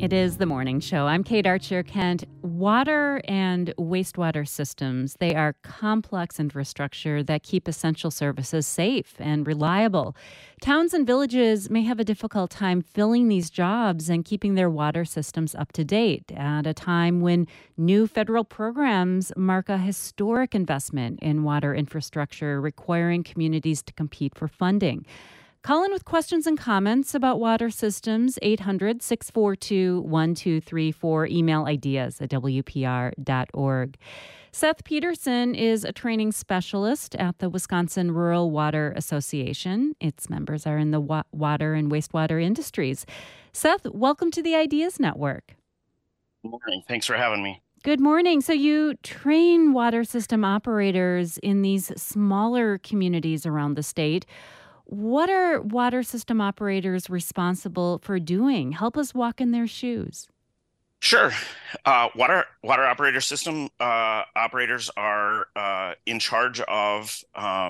It is the morning show. I'm Kate Archer-Kent. Water and wastewater systems, they are complex infrastructure that keep essential services safe and reliable. Towns and villages may have a difficult time filling these jobs and keeping their water systems up to date at a time when new federal programs mark a historic investment in water infrastructure, requiring communities to compete for funding. Call in with questions and comments about water systems, 800-642-1234. Email ideas@wpr.org. Seth Peterson is a training specialist at the Wisconsin Rural Water Association. Its members are in the water and wastewater industries. Seth, welcome to the Ideas Network. Good morning. Thanks for having me. Good morning. So you train water system operators in these smaller communities around the state. What are water system operators responsible for doing? Help us walk in their shoes. Sure. Water operator system operators are in charge of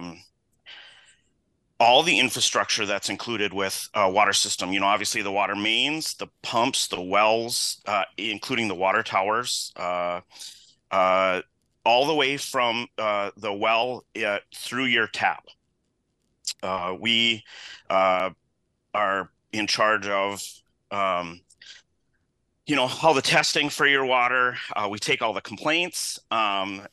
all the infrastructure that's included with a water system. Obviously the water mains, the pumps, the wells, including the water towers, all the way from the well through your tap. We are in charge of, all the testing for your water. We take all the complaints and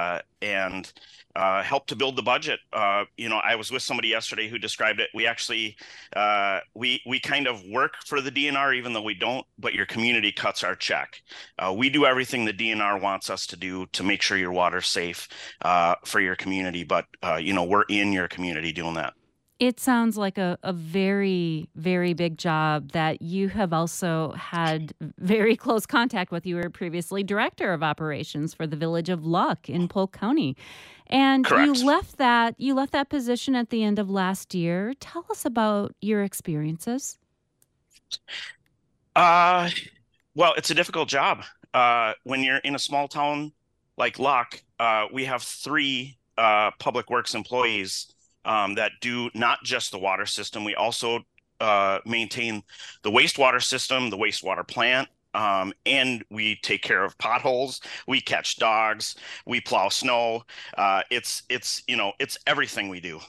help to build the budget. I was with somebody yesterday who described it. We actually, we kind of work for the DNR, even though we don't, but your community cuts our check. We do everything the DNR wants us to do to make sure your water's safe for your community. But, we're in your community doing that. It sounds like a very, very big job that you have also had very close contact with. You were previously director of operations for the village of Luck in Polk County. And Correct. you left that position at the end of last year. Tell us about your experiences. Well, it's a difficult job. When you're in a small town like Luck, we have 3 public works employees that do not just the water system. We also maintain the wastewater system, the wastewater plant, and we take care of potholes. We catch dogs. We plow snow. It's everything we do.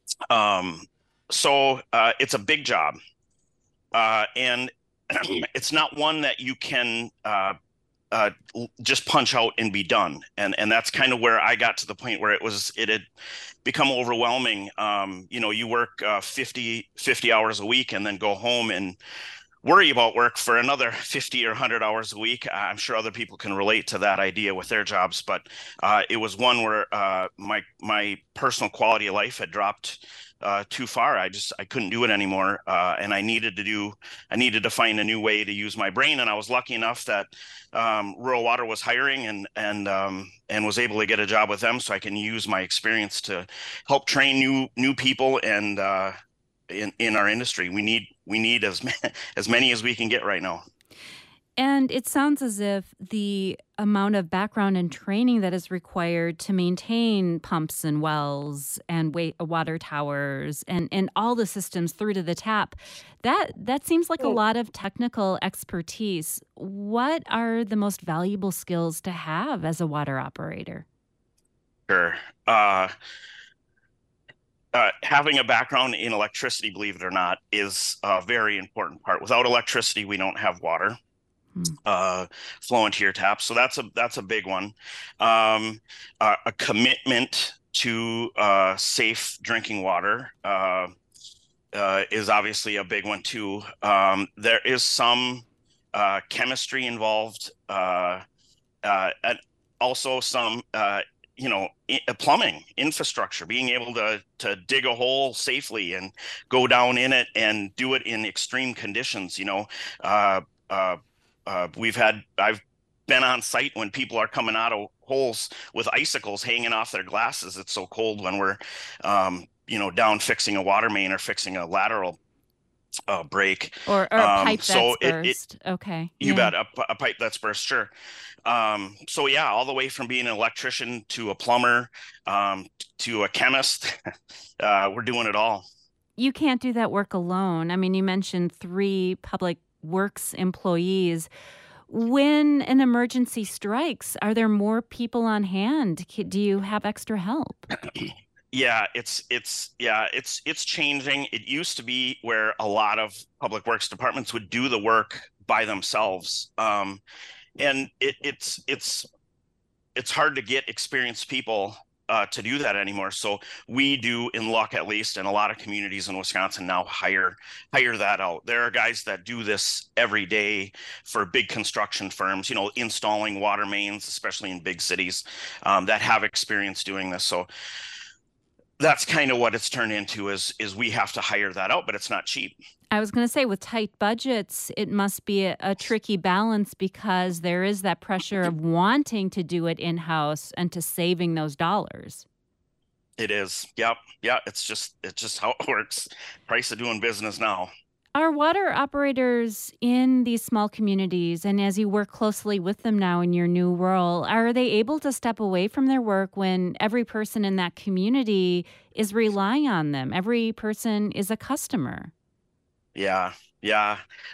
So it's a big job, and it's not one that you can just punch out and be done. And that's kind of where I got to the point where it had become overwhelming. You work 50 hours a week and then go home and worry about work for another 50 or 100 hours a week. I'm sure other people can relate to that idea with their jobs, but it was one where my personal quality of life had dropped too far. I couldn't do it anymore, and I needed to find a new way to use my brain. And I was lucky enough that Rural Water was hiring and was able to get a job with them, so I can use my experience to help train new people. And in our industry, we need as many as we can get right now. And it sounds as if the amount of background and training that is required to maintain pumps and wells and water towers and all the systems through to the tap, that seems like a lot of technical expertise. What are the most valuable skills to have as a water operator? Sure. Having a background in electricity, believe it or not, is a very important part. Without electricity, we don't have water flow into your tap. So that's a big one. A commitment to safe drinking water is obviously a big one too. There is some chemistry involved, and also some plumbing infrastructure, being able to dig a hole safely and go down in it and do it in extreme conditions. I've been on site when people are coming out of holes with icicles hanging off their glasses. It's so cold when we're, down fixing a water main or fixing a lateral break. Or a pipe that's burst. Okay. You bet. A pipe that's burst. Sure. So yeah, all the way from being an electrician to a plumber, to a chemist, we're doing it all. You can't do that work alone. I mean, you mentioned 3 public Works employees. When an emergency strikes, are there more people on hand? Do you have extra help? Yeah, it's changing. It used to be where a lot of public works departments would do the work by themselves. And it's hard to get experienced people to do that anymore. So we do, in Luck at least, and a lot of communities in Wisconsin now hire that out. There are guys that do this every day for big construction firms, installing water mains, especially in big cities, that have experience doing this. So that's kind of what it's turned into is we have to hire that out, but it's not cheap. I was going to say, with tight budgets, it must be a tricky balance because there is that pressure of wanting to do it in-house and to saving those dollars. It is. Yep. Yeah. It's just how it works. Price of doing business now. Are water operators in these small communities, and as you work closely with them now in your new role, are they able to step away from their work when every person in that community is relying on them? Every person is a customer. Yeah. Yeah.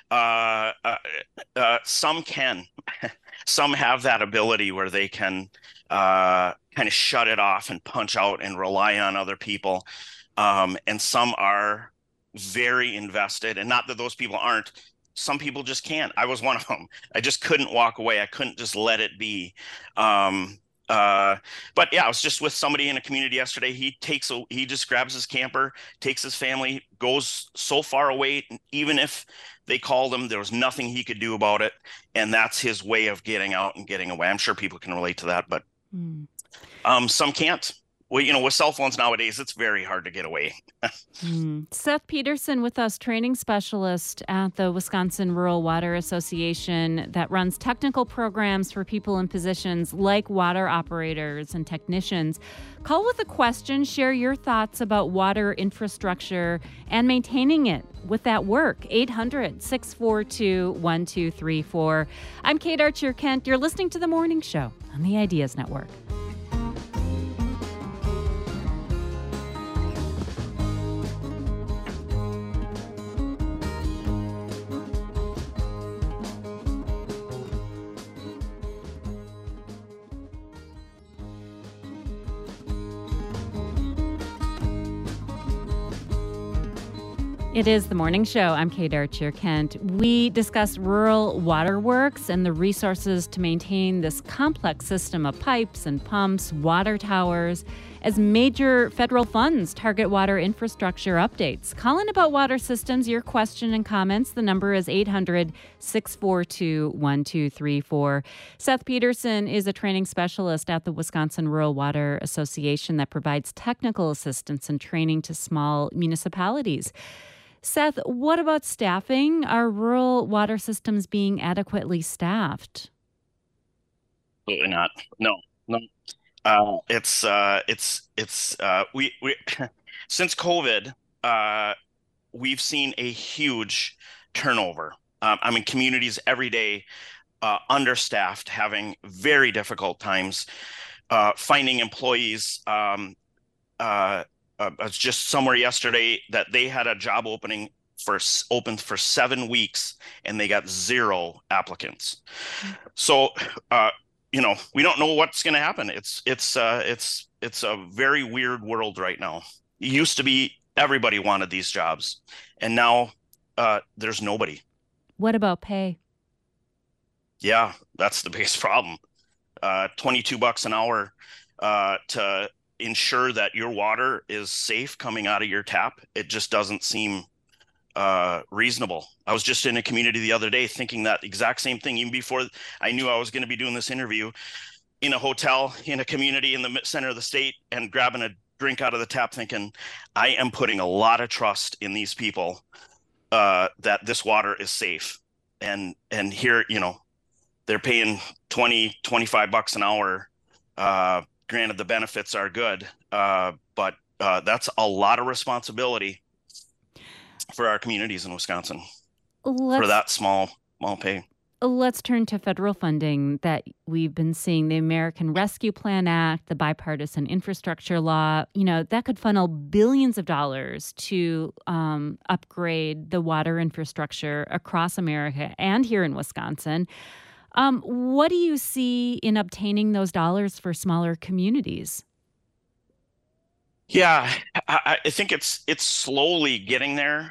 Some can. Some have that ability where they can kind of shut it off and punch out and rely on other people. And some are very invested, and not that those people aren't. Some people just can't. I was one of them. I just couldn't walk away. I couldn't just let it be. But yeah, I was just with somebody in a community yesterday. He just grabs his camper, takes his family, goes so far away, even if they called him, there was nothing he could do about it. And that's his way of getting out and getting away. I'm sure people can relate to that, but some can't. Well, with cell phones nowadays, it's very hard to get away. Seth Peterson with us, training specialist at the Wisconsin Rural Water Association that runs technical programs for people in positions like water operators and technicians. Call with a question, share your thoughts about water infrastructure and maintaining it with that work. 800-642-1234. I'm Kate Archer-Kent. You're listening to The Morning Show on the Ideas Network. It is The Morning Show. I'm Kate Archer-Kent. We discuss rural waterworks and the resources to maintain this complex system of pipes and pumps, water towers, as major federal funds target water infrastructure updates. Call in about water systems, your question and comments. The number is 800-642-1234. Seth Peterson is a training specialist at the Wisconsin Rural Water Association that provides technical assistance and training to small municipalities. Seth, what about staffing? Are rural water systems being adequately staffed? Absolutely not. No. It's we since COVID, we've seen a huge turnover. I'm in communities every day, understaffed, having very difficult times finding employees. I was just somewhere yesterday that they had a job open for 7 weeks and they got 0 applicants. So, we don't know what's going to happen. It's a very weird world right now. It used to be everybody wanted these jobs, and now there's nobody. What about pay? Yeah, that's the biggest problem. $22 an hour to ensure that your water is safe coming out of your tap. It just doesn't seem reasonable. I was just in a community the other day thinking that exact same thing, even before I knew I was going to be doing this interview, in a hotel, in a community in the center of the state, and grabbing a drink out of the tap thinking, I am putting a lot of trust in these people that this water is safe. And here, they're paying $20-25 an hour. Granted, the benefits are good, but that's a lot of responsibility for our communities in Wisconsin for that small pay. Let's turn to federal funding that we've been seeing, the American Rescue Plan Act, the bipartisan infrastructure law. That could funnel billions of dollars to upgrade the water infrastructure across America and here in Wisconsin. What do you see in obtaining those dollars for smaller communities? Yeah, I think it's slowly getting there.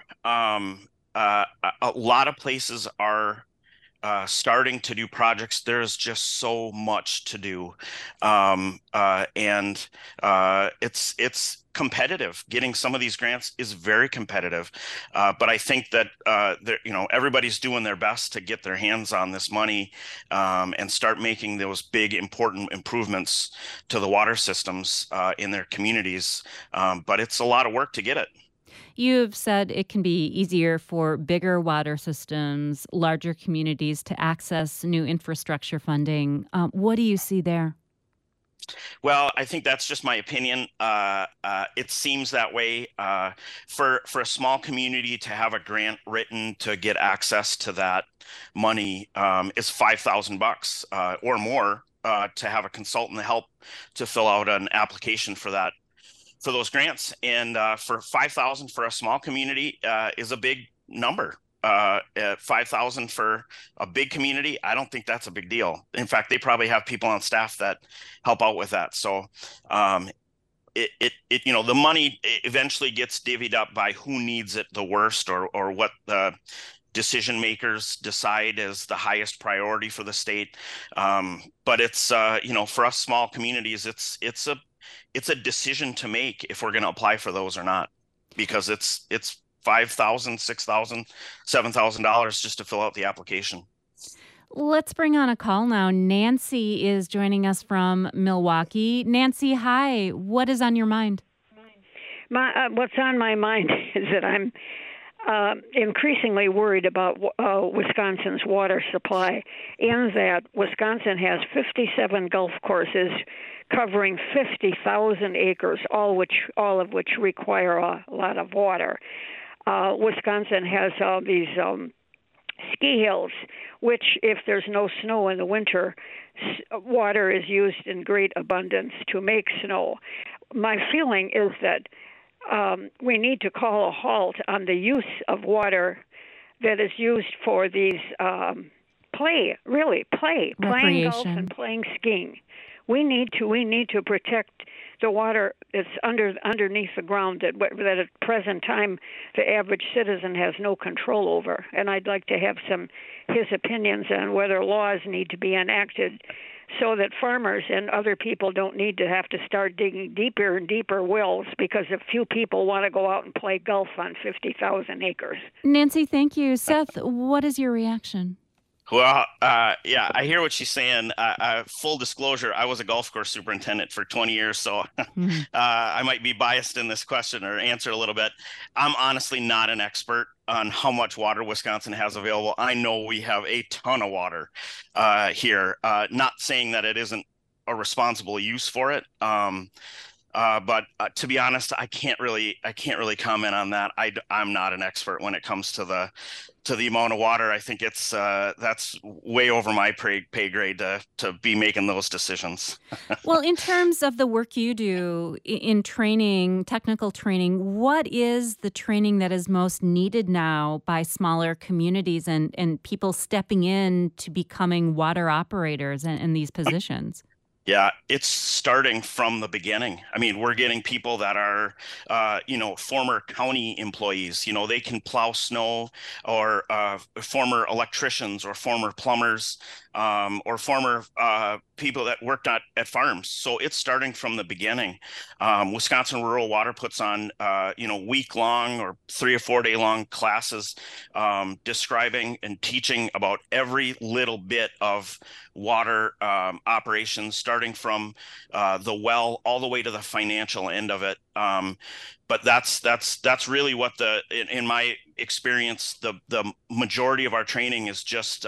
A lot of places are starting to do projects. There's just so much to do, and it's competitive. Getting some of these grants is very competitive, but I think that everybody's doing their best to get their hands on this money and start making those big important improvements to the water systems in their communities. But it's a lot of work to get it. You've said it can be easier for bigger water systems, larger communities to access new infrastructure funding. What do you see there? Well, I think that's just my opinion. It seems that way. For a small community to have a grant written to get access to that money is $5,000 or more to have a consultant help to fill out an application for that for those grants. And for 5,000 for a small community is a big number. 5,000 for a big community, I don't think that's a big deal. In fact, they probably have people on staff that help out with that. So the money eventually gets divvied up by who needs it the worst, or what the decision makers decide is the highest priority for the state. But it's for us small communities, it's a decision to make if we're going to apply for those or not, because it's $5,000, $6,000, $7,000 just to fill out the application. Let's bring on a call now. Nancy is joining us from Milwaukee. Nancy, hi. What is on your mind? What's on my mind is that I'm increasingly worried about Wisconsin's water supply, and that Wisconsin has 57 golf courses covering 50,000 acres, all of which require a lot of water. Wisconsin has all these ski hills, which, if there's no snow in the winter, water is used in great abundance to make snow. My feeling is that we need to call a halt on the use of water that is used for these playing golf and playing skiing. We need to protect the water that's underneath the ground that at present time the average citizen has no control over. And I'd like to have his opinions on whether laws need to be enacted so that farmers and other people don't need to have to start digging deeper and deeper wells because a few people want to go out and play golf on 50,000 acres. Nancy, thank you. Seth, what is your reaction? Well, yeah, I hear what she's saying. Full disclosure, I was a golf course superintendent for 20 years, so I might be biased in this question or answer a little bit. I'm honestly not an expert on how much water Wisconsin has available. I know we have a ton of water here. Not saying that it isn't a responsible use for it. But to be honest, I can't really comment on that. I'm not an expert when it comes to the amount of water. I think that's way over my pay grade to be making those decisions. Well, in terms of the work you do in training, technical training, what is the training that is most needed now by smaller communities and people stepping in to becoming water operators in these positions? Yeah, it's starting from the beginning. I mean, we're getting people that are, former county employees. They can plow snow, or former electricians, or former plumbers, or former people that worked at farms. So it's starting from the beginning. Wisconsin Rural Water puts on, week-long or 3 or 4 day long classes describing and teaching about every little bit of water operations, starting from the well all the way to the financial end of it. But that's really what in my experience, the majority of our training is just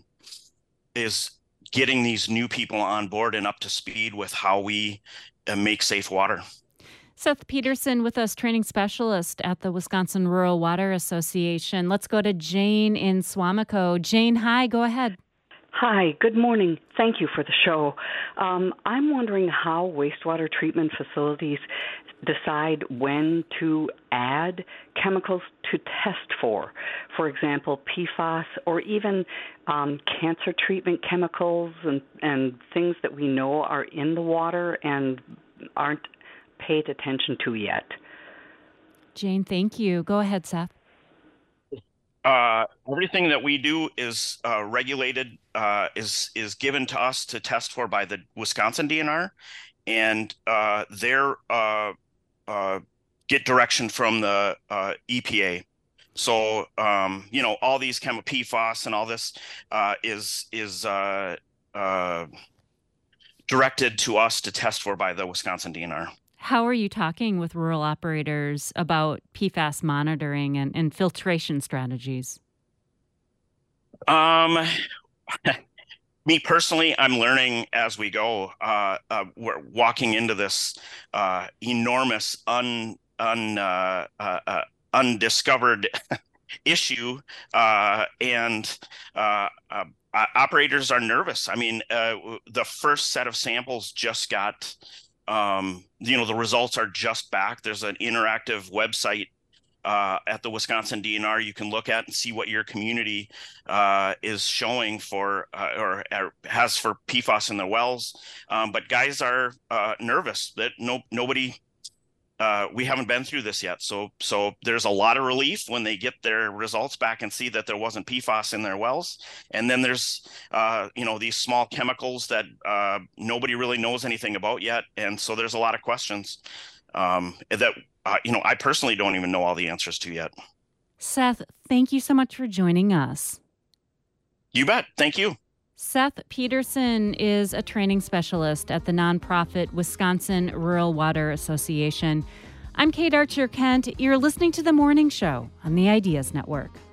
is getting these new people on board and up to speed with how we make safe water. Seth Peterson with us, training specialist at the Wisconsin Rural Water Association. Let's go to Jane in Swamico. Jane, hi, go ahead. Hi, good morning. Thank you for the show. I'm wondering how wastewater treatment facilities decide when to add chemicals to test for. For example, PFAS or even cancer treatment chemicals and things that we know are in the water and aren't paid attention to yet. Jane, thank you. Go ahead, Seth. Everything that we do is regulated, is given to us to test for by the Wisconsin DNR, and they're get direction from the EPA. So all these PFAS and all this is directed to us to test for by the Wisconsin DNR. How are you talking with rural operators about PFAS monitoring and filtration strategies? Me personally, I'm learning as we go. We're walking into this enormous undiscovered issue, and operators are nervous. I mean, the first set of samples just got. The results are just back. There's an interactive website at the Wisconsin DNR you can look at and see what your community is showing for or has for PFAS in their wells. But guys are nervous that nobody. We haven't been through this yet, so there's a lot of relief when they get their results back and see that there wasn't PFAS in their wells. And then there's these small chemicals that nobody really knows anything about yet, and so there's a lot of questions that I personally don't even know all the answers to yet. Seth, thank you so much for joining us. You bet. Thank you. Seth Peterson is a training specialist at the nonprofit Wisconsin Rural Water Association. I'm Kate Archer Kent. You're listening to The Morning Show on the Ideas Network.